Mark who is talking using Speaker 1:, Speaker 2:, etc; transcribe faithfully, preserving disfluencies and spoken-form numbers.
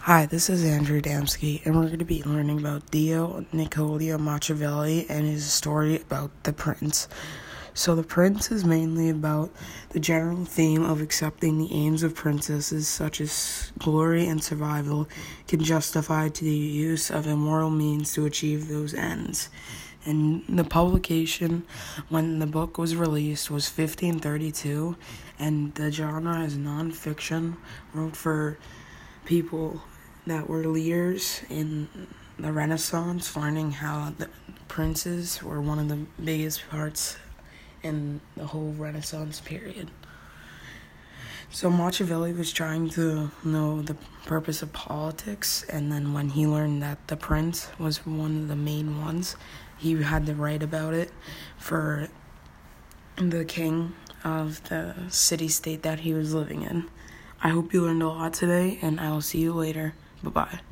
Speaker 1: Hi, this is Andrew Damsky, and we're going to be learning about Dio Nicola Machiavelli and his story about The Prince. So, The Prince is mainly about the general theme of accepting the aims of princesses, such as glory and survival, can justify to the use of immoral means to achieve those ends. And the publication, when the book was released, was fifteen thirty-two, and the genre is nonfiction, wrote for people that were leaders in the Renaissance, learning how the princes were one of the biggest parts in the whole Renaissance period. So Machiavelli was trying to know the purpose of politics, and then when he learned that the prince was one of the main ones, he had to write about it for the king of the city-state that he was living in. I hope you learned a lot today, and I will see you later. Bye-bye.